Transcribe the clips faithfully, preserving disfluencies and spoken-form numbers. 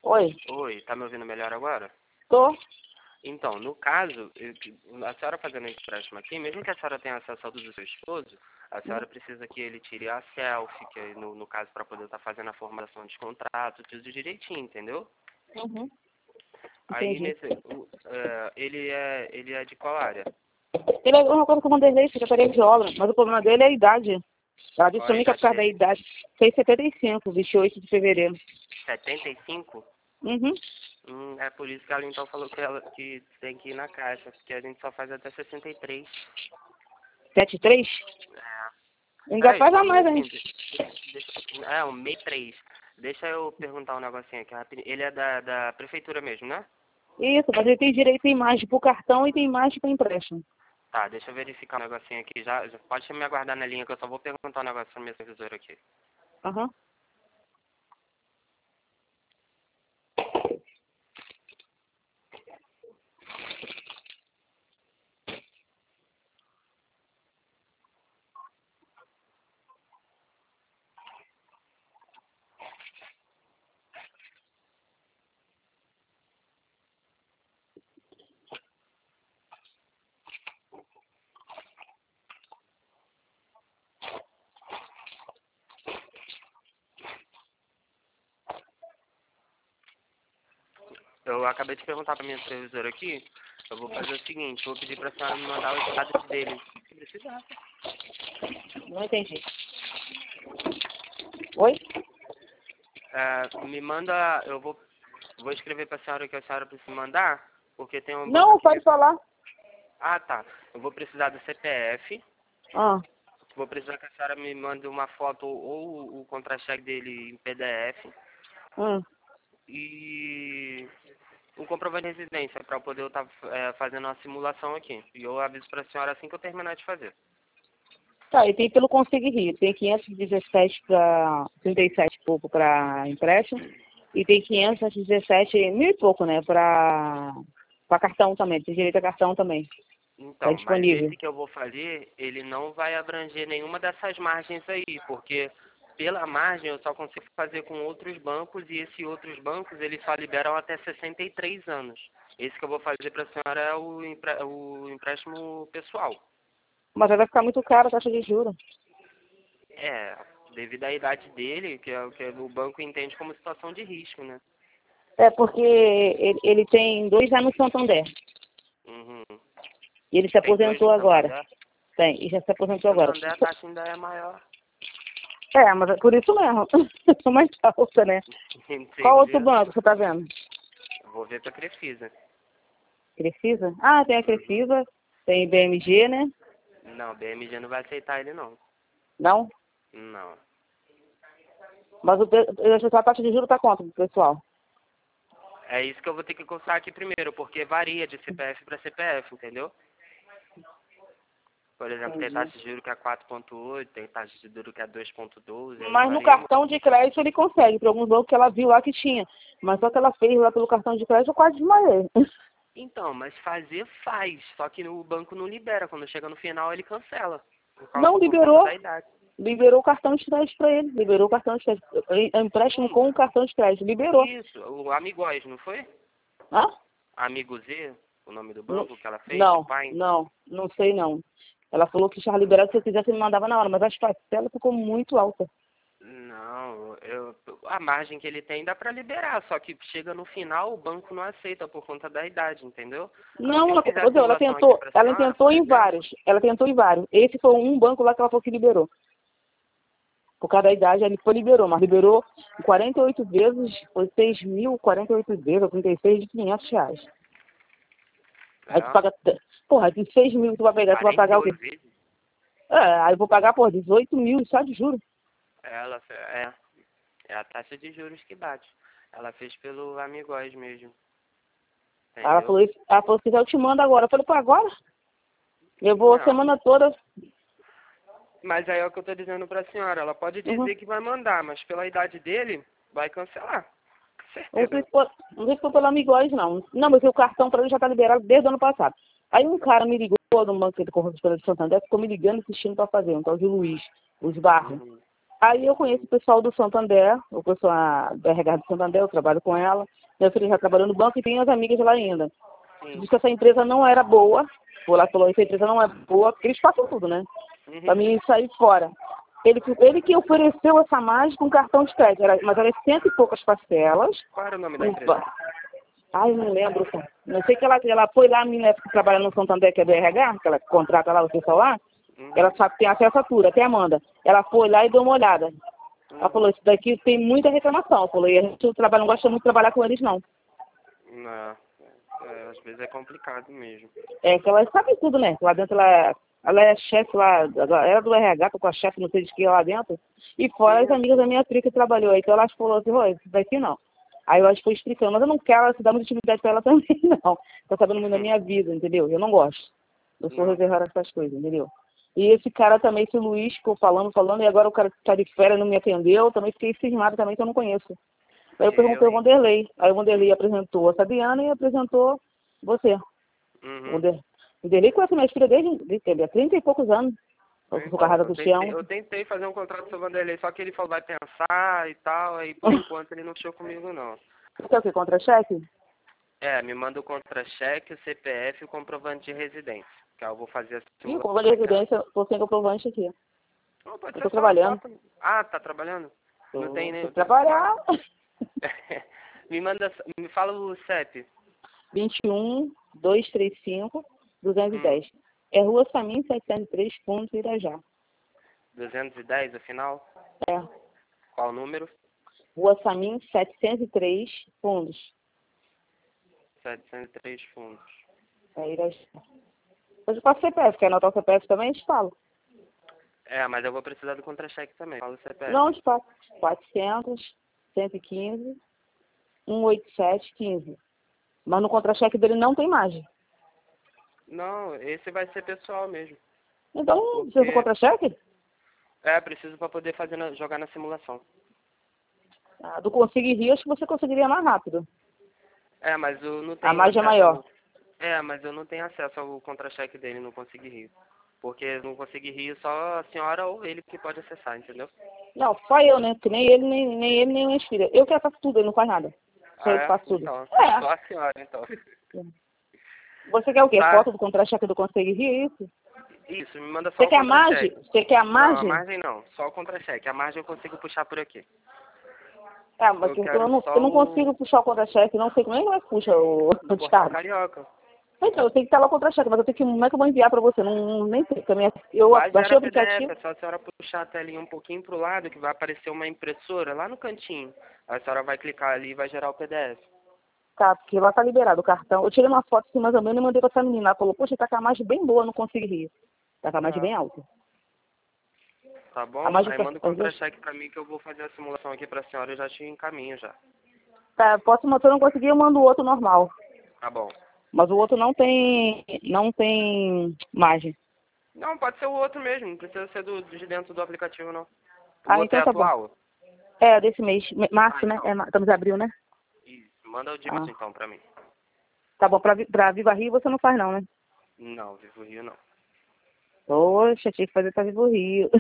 Oi. Oi, tá me ouvindo melhor agora? Tô. Então, no caso, eu, a senhora fazendo esse empréstimo aqui, mesmo que a senhora tenha acesso ao do seu esposo, a senhora precisa que ele tire a selfie, que é no, no caso, para poder estar fazendo a formulação de contrato, tudo direitinho, entendeu? Uhum. Aí, Entendi. nesse, o, é, ele, é, ele é de qual área? Ele é uma coisa que eu mandei aí, secretaria de obra, mas o problema dele é a idade. Ela disse Qual a pra mim que é por idade causa da dele? idade. Fez setenta e cinco, vinte e oito de fevereiro. setenta e cinco? Uhum. Hum, é por isso que ela então falou que, ela, que tem que ir na caixa, porque a gente só faz até sessenta e três. setenta e três? É. Ainda Peraí, faz só a um mais, minutinho. hein? Deixa, deixa, é, um MEI três. Deixa eu perguntar um negocinho aqui rapidinho. Ele é da, da prefeitura mesmo, né? Isso, mas ele tem direito a imagem pro cartão e tem imagem para empréstimo. Tá, deixa eu verificar um negocinho aqui. Já, já pode me aguardar na linha que eu só vou perguntar um negócio pra minha supervisora aqui. Aham. Eu acabei de perguntar pra minha supervisora aqui. Eu vou fazer o seguinte, eu vou pedir pra senhora me mandar os dados dele. Se precisar. Não entendi. Oi? É, me manda, eu vou, vou escrever pra senhora que a senhora precisa mandar, porque tem um banco Não, aqui pode que... falar. Ah, tá. Eu vou precisar do C P F. Ah. Vou precisar que a senhora me mande uma foto ou o contra-cheque dele em P D F. Hum. E um comprovante de residência para eu poder estar é, fazendo uma simulação aqui. E eu aviso para a senhora assim que eu terminar de fazer. Tá, e tem pelo Consigo Rio. Tem quinhentos e dezessete para trinta e sete e pouco para empréstimo. E tem quinhentos e dezessete, mil e pouco, né? Para para cartão também. Tem direito a cartão também. Tá Então, mas disponível. esse que eu vou fazer, ele não vai abranger nenhuma dessas margens aí, porque pela margem eu só consigo fazer com outros bancos e esses outros bancos eles só liberam até sessenta e três anos. Esse que eu vou fazer para a senhora é o, empre- o empréstimo pessoal. Mas aí vai ficar muito caro a taxa de juros. É, devido à idade dele, que é o que o banco entende como situação de risco, né? É porque ele, ele tem dois anos no Santander. Uhum. E ele se Tem dois aposentou no agora. Santander? Tem, e já se aposentou agora. Santander a taxa ainda é maior. É, mas é por isso mesmo. Eu sou mais alta, né? Qual Entendi. outro banco você tá vendo? Vou ver pra Crefisa. Crefisa? Ah, tem a Uhum. Crefisa, tem B M G, né? Não, B M G não vai aceitar ele não. Não? Não. Mas o, pe- a taxa de juros tá quanto, pessoal? É isso que eu vou ter que consultar aqui primeiro, porque varia de C P F para C P F, entendeu? Por exemplo, tem Entendi. taxa de juros que é quatro ponto oito, tem taxa de juros que é dois ponto doze, aí Mas no varia muito. cartão de crédito ele consegue, para alguns bancos que ela viu lá que tinha. Mas só que ela fez lá pelo cartão de crédito, eu quase desmaiei. Então, mas fazer faz, só que o banco não libera. Quando chega no final, ele cancela. Por causa, Não por conta liberou, da idade. liberou o cartão de crédito para ele. Liberou o cartão de crédito. Empréstimo Como? com o cartão de crédito. Liberou. Isso, o Amigóis, não foi? Hã? Amigo Z, o nome do Não, banco que ela fez, o não, pai. não, não sei não. Ela falou que estava liberado, se eu quisesse, ele mandava na hora, mas as parcelas ficou muito alta. Não, eu, a margem que ele tem dá pra liberar, só que chega no final o banco não aceita por conta da idade, entendeu? Não, Se eu ela, fizer a ela simulação aqui tentou, pra ela senhora, tentou por em exemplo, vários, ela tentou em vários. Esse foi um banco lá que ela falou que liberou. Por causa da idade, ele foi liberou, mas liberou quarenta e oito vezes, foi seis mil, quarenta e oito vezes, ou trinta e seis de quinhentos reais. Aí tu é, paga, porra, de seis mil tu vai pegar, tu vai quarenta e pagar o quê? oito vezes, É, aí eu vou pagar, por dezoito mil só de juros. ela, é, é a taxa de juros que bate. Ela fez pelo Amigóis mesmo, Aí ela entendeu? falou, isso, ela falou assim, eu te mando agora. Eu falei, pô, agora? Eu vou a Não, semana toda. mas aí é o que eu tô dizendo pra senhora, ela pode Uhum. dizer que vai mandar, mas pela idade dele, vai cancelar, com Não sei certeza. se for, não sei se for pelo Amigóis, não. Não, mas o cartão para ele já está liberado desde o ano passado. Aí um cara me ligou no banco de correspondência de Santander, ficou me ligando insistindo para fazer, um tal de Luiz, Luiz Barros. Uhum. Aí eu conheço Uhum. o pessoal do Santander, o pessoal da R H do Santander, eu trabalho com ela. Minha filha já trabalhou no banco e tem as amigas lá ainda. Sim. Diz que essa empresa não era boa. Foi lá e falou, essa empresa não é boa, porque eles passam tudo, né? Uhum. Pra mim sair fora. Ele, ele que ofereceu essa mágica com cartão de crédito, era, mas era cento e poucas parcelas. Qual era o nome da Um empresa? ba- Ai, não lembro. Cara. Não sei que ela, ela foi lá, a menina que trabalha no Santander, que é do R H, que ela contrata lá o pessoal lá. Uhum. Ela sabe que tem acesso a tudo, até Amanda. Ela foi lá e deu uma olhada. Ela Uhum. falou, isso daqui tem muita reclamação. Ela falou, e a gente não, trabalha, não gosta muito de trabalhar com eles, não. Não, é, às vezes é complicado mesmo. É que ela sabe tudo, né? Lá dentro ela, ela é chefe lá, ela era do R H, tô com a chefe, não sei de que lá dentro. E fora as Sim. amigas da minha filha que trabalhou aí. Então ela falou assim, Rô, isso daqui não. Aí eu acho que foi explicando, mas eu não quero se dar muita intimidade pra ela também, não. Tá sabendo muito da minha vida, entendeu? Eu não gosto. Eu sou Não. reservada com essas coisas, entendeu? E esse cara também, esse Luiz, ficou falando, falando, e agora o cara tá de férias, não me atendeu, também fiquei cismado também, que eu não conheço. Aí eu perguntei Eu, ao hein? Vanderlei. Aí o Vanderlei apresentou a Sabiana e apresentou você. O Uhum. Vander- o Vanderlei conhece minha filha desde, desde há trinta e poucos anos. Eu sou Então, carrada eu do tentei, chão. eu tentei fazer um contrato com o Vanderlei, só que ele falou vai pensar e tal, aí por enquanto ele não fechou comigo não. Você quer o quê? Contra-cheque? É, me manda o contra-cheque, o C P F e o comprovante de residência, que aí eu vou fazer a Ih, o simulação comprovante de aqui. residência, tô sem comprovante aqui. Não, pode Eu ser tô só uma trabalhando. foto. Ah, tá trabalhando? Não tem Tô, nem... tô trabalhar. me manda, me fala o C E P. vinte e um, duzentos e trinta e cinco, duzentos e Hum, dez. É Rua Samim, setecentos e três, ponto Irajá. duzentos e dez, afinal? É. Qual o número? Rua Samim, setecentos e três, fundos. setecentos e três fundos. É Irajá. Hoje eu passo C P F. Quer anotar o C P F também? Eu te falo. É, mas eu vou precisar do contra-cheque também. Fala o C P F. Não, eu te falo. quatrocentos, cento e quinze, cento e oitenta e sete, quinze. Mas no contra-cheque dele não tem margem. Não, esse vai ser pessoal mesmo. Então, precisa do Porque, contra-cheque? é, preciso para poder fazer na- jogar na simulação. Ah, do Consigue Rio, acho que você conseguiria mais rápido. É, mas eu não A tenho margem é acesso maior. ao... É, mas eu não tenho acesso ao contra-cheque dele no Consegui Rio. Porque no Consegui Rio só a senhora ou ele que pode acessar, entendeu? Não, só eu, né? Que nem ele, nem, nem ele, nem minha filha. Eu que faço tudo, ele não faz nada. Só Ah, eu que é? faço tudo. Então, É. só a senhora, então. Você quer o quê? Tá, Foto do contra-cheque do Consigue Rio, é isso? isso, me manda só Você o quer a margem? contra-cheque. Você quer a Não, a margem? margem não, só o contra-cheque. A margem eu consigo puxar por aqui. Ah, mas Eu eu quero não, eu só não consigo o puxar o contra-cheque, não sei como é que vai puxar o, do o Portal descargo. Carioca. Então, eu tenho que estar lá o contra-cheque, mas eu tenho que, como é que eu vou enviar pra você? Não, nem sei, porque a minha, eu Lá baixei gera o P D F, aplicativo. é só a senhora puxar a telinha um pouquinho pro lado que vai aparecer uma impressora lá no cantinho. A senhora vai clicar ali e vai gerar o P D F. Tá, porque lá tá liberado o cartão. Eu tirei uma foto assim, mais ou menos, e mandei pra essa menina. Ela falou, poxa, tá com a margem bem boa, não consigo rir. Tá com a margem Ah, bem alta. tá A bom? margem Aí tá... manda o as duas- contra-cheque pra mim que eu vou fazer a simulação aqui pra senhora e já te encaminho já. Tá, posso mandar, se eu não conseguir, eu mando o outro normal. Tá bom. Mas o outro não tem, não tem margem. Não, pode ser o outro mesmo, não precisa ser do, de dentro do aplicativo não. O Ah, outro é então tá bom. atual? É, desse mês, me- Ah, março, né? então. É, ma- estamos em abril, né? Isso. Manda o de Ah, março então pra mim. tá bom, pra, Vi- pra Viva Rio você não faz não, né? Não, Vivo Rio não. Poxa, tinha que fazer pra Vivo Rio.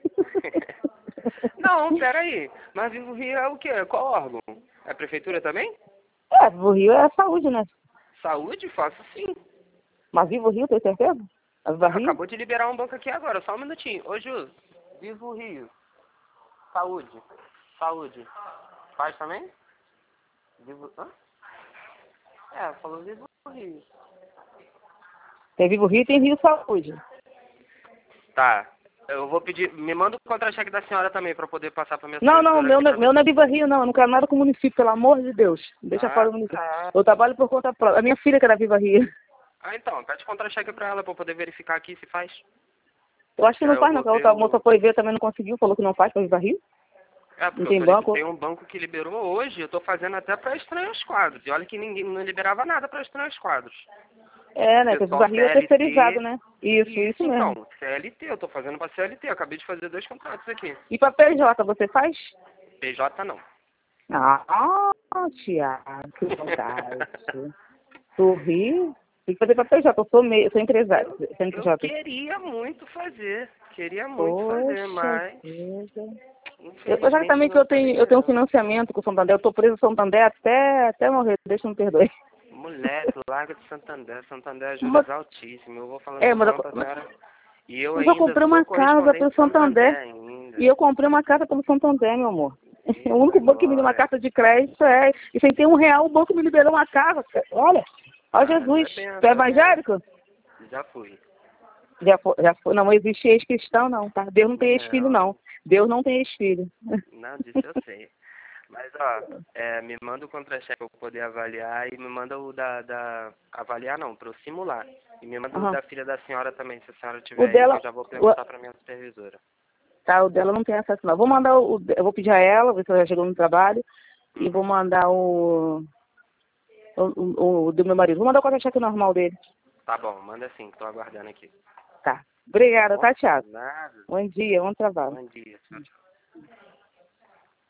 Não, peraí. Mas Vivo Rio é o quê? Qual órgão? É a prefeitura também? É, Vivo Rio é saúde, né? Saúde? Faço sim. Mas Vivo Rio, tem certeza? A Viva Rio? Acabou de liberar um banco aqui agora, só um minutinho. Ô Ju, Vivo Rio. Saúde. Saúde. Faz também? Vivo... Hã? É, falou Vivo Rio. Tem Vivo Rio e tem Rio Saúde. Tá. Eu vou pedir... Me manda o contra-cheque da senhora também pra poder passar pra minha Não, não, supervisora meu, aqui não- pra ver. meu não é Viva Rio, não. Eu não quero nada com o município, pelo amor de Deus. Deixa fora Ah, do município. tá. Eu trabalho por conta própria. A minha filha que era Viva Rio. Ah, então. Pede contra-cheque pra ela pra eu poder verificar aqui se faz. Eu acho que Que não aí eu faz, não. vou Que a ver outra moça o... foi ver, também não conseguiu. Falou que não faz pra Viva Rio. É, Não porque eu tem banco. solicitei um banco que liberou hoje, eu tô fazendo até pra estranhos quadros. E olha que ninguém não liberava nada pra estranhos quadros. É, né? Que a Viva Pessoal Rio é C L terceirizado, T. né? Isso, isso Isso, mesmo. então. C L T, eu tô fazendo pra C L T. Eu acabei de fazer dois contratos aqui. E pra P J, você faz? P J não. Ah, Tiago, que vontade. Tu ri? Tem que fazer pra P J. Eu sou, meio, eu sou empresário. Eu, C N P eu J. queria muito fazer. Queria muito fazer, Poxa mas vida. Eu tô já também que eu tenho, eu tenho um financiamento com o Santander, eu tô preso no Santander até, até morrer, deixa eu me perdoe. Moleque, larga de Santander, Santander é juros Mas, altíssimos. Eu vou falando é, mas, eu- pra senhora. E eu mas eu ainda comprei sou uma casa correspondente pelo de Santander Santander. ainda. E eu comprei uma casa pelo Santander, meu amor. O único Eita, banco que me deu uma glória. carta de crédito é. E sem ter um real, o banco me liberou uma casa. Olha, ó Ah, Jesus. é benção, Tu é é evangélico? benção. Já fui. Já foi, já foi. Não existe ex-cristão, não, tá? Deus não tem ex-filho, não. Deus não tem ex-filho. Não, disso eu sei. Mas, ó, é, me manda o contra-cheque pra eu poder avaliar e me manda o da, da... Avaliar não, pra eu simular. E me manda o Aham. da filha da senhora também, se a senhora O tiver aí, que dela. eu já vou O, perguntar pra minha supervisora. tá, o dela não tem acesso, não. Vou mandar o. Eu vou pedir a ela, ver se ela já chegou no trabalho. E vou Uhum. mandar o. O, o, o do meu marido. Vou mandar o contra-cheque normal dele. Tá bom, manda sim, que tô aguardando aqui. Tá. Obrigada, Tá bom? tá, Thiago? Nada. Bom dia, bom trabalho. Bom dia, tchau, tchau.